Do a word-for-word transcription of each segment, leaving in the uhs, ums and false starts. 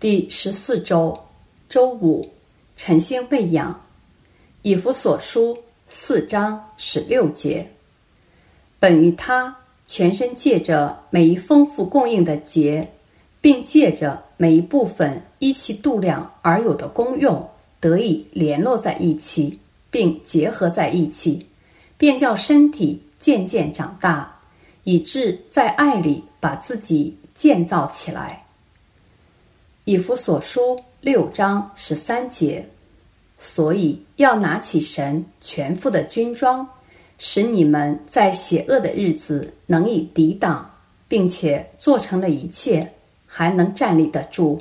第十四周，周五，晨星喂养。以弗所书四章十六节。本于他，全身借着每一丰富供应的节，并借着每一部分依其度量而有的功用，得以联络在一起，并结合在一起，便叫身体渐渐长大，以致在爱里把自己建造起来。以弗所书六章十三节。所以要拿起神全副的军装，使你们在邪恶的日子能以抵挡，并且做成了一切，还能站立得住。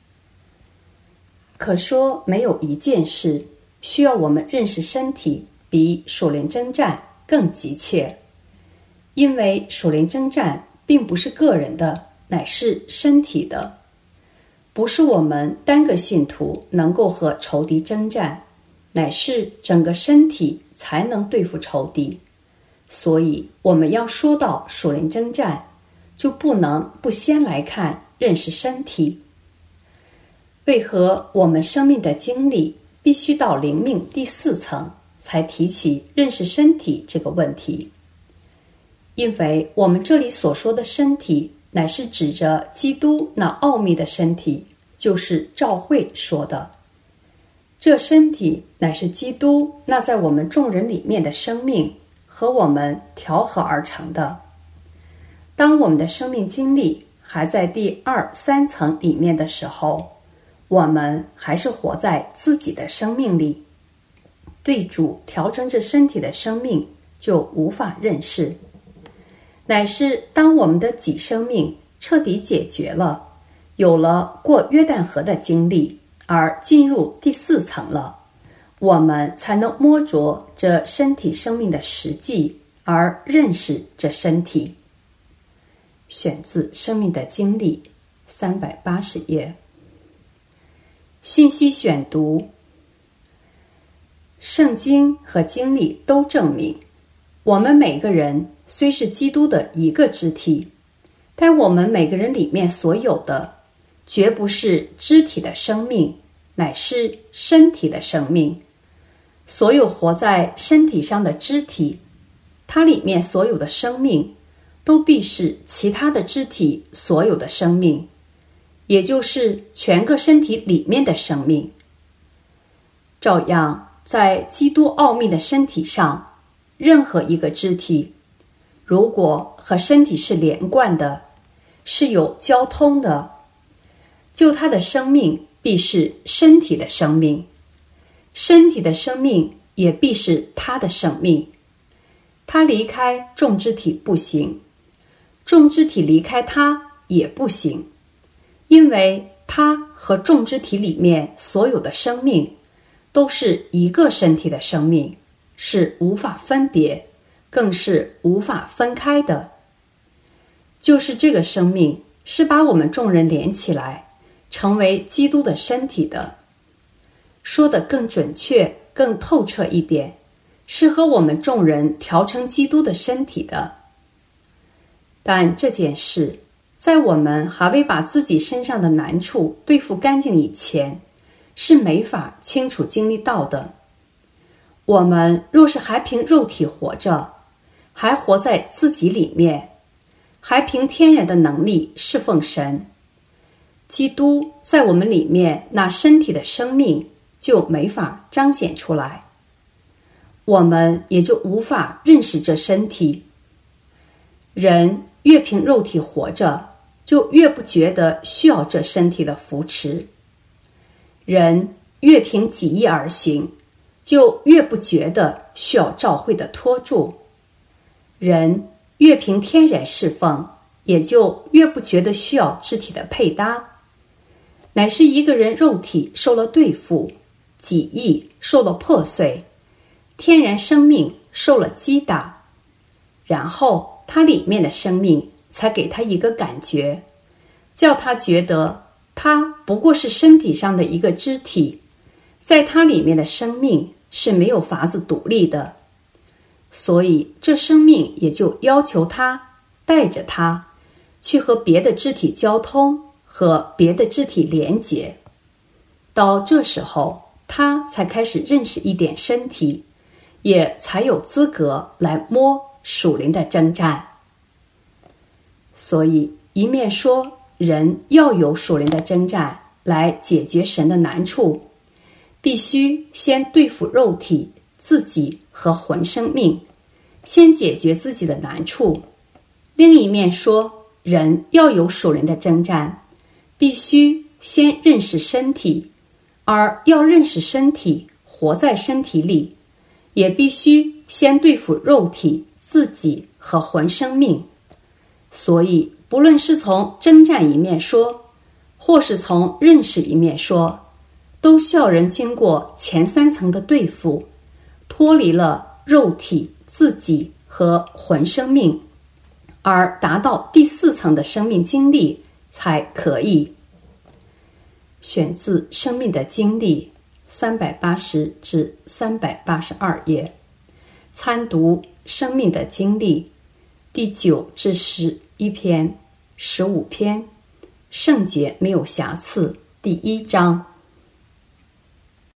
可说没有一件事需要我们认识身体比属灵征战更急切，因为属灵征战并不是个人的，乃是身体的。不是我们单个信徒能够和仇敌征战，乃是整个身体才能对付仇敌。所以我们要说到属灵征战，就不能不先来看认识身体。为何我们生命的经历必须到灵命第四层才提起认识身体这个问题？因为我们这里所说的身体乃是指着基督那奥秘的身体，就是教会说的。这身体乃是基督那在我们众人里面的生命和我们调和而成的。当我们的生命经历还在第二三层里面的时候，我们还是活在自己的生命里，对主调整这身体的生命就无法认识。乃是当我们的己生命彻底解决了，有了过约旦河的经历，而进入第四层了，我们才能摸着这身体生命的实际，而认识这身体。选自《生命的经历》三百八十页。信息选读。圣经和经历都证明，我们每个人虽是基督的一个肢体，但我们每个人里面所有的绝不是肢体的生命，乃是身体的生命。所有活在身体上的肢体，它里面所有的生命都必是其他的肢体所有的生命，也就是全个身体里面的生命。照样在基督奥秘的身体上，任何一个肢体如果和身体是连贯的，是有交通的，就它的生命必是身体的生命，身体的生命也必是它的生命。它离开众肢体不行，众肢体离开它也不行，因为它和众肢体里面所有的生命都是一个身体的生命，是无法分别，更是无法分开的。就是这个生命是把我们众人连起来，成为基督的身体的。说得更准确更透彻一点，是和我们众人调成基督的身体的。但这件事在我们还未把自己身上的难处对付干净以前，是没法清楚经历到的。我们若是还凭肉体活着，还活在自己里面，还凭天然的能力侍奉神，基督在我们里面那身体的生命就没法彰显出来，我们也就无法认识这身体。人越凭肉体活着，就越不觉得需要这身体的扶持；人越凭己意而行，就越不觉得需要教会的托住；人越凭天然侍奉，也就越不觉得需要肢体的配搭。乃是一个人肉体受了对付，己意受了破碎，天然生命受了击打，然后他里面的生命才给他一个感觉，叫他觉得他不过是身体上的一个肢体，在他里面的生命是没有法子独立的。所以这生命也就要求他带着他去和别的肢体交通， 和别的肢体连结。到这时候，他才开始认识一点身体，也才有资格来摸属灵的征战。所以一面说人要有属灵的征战来解决神的难处，必须先对付肉体、自己和魂生命，先解决自己的难处。另一面说人要有属灵的征战，必须先认识身体，而要认识身体，活在身体里，也必须先对付肉体、自己和魂生命。所以不论是从征战一面说，或是从认识一面说，都需要人经过前三层的对付，脱离了肉体、自己和魂生命，而达到第四层的生命经历才可以。选自《生命的经历》三百八十至三百八十二页，参读《生命的经历》第九至十一篇、十五篇，圣洁没有瑕疵第一章。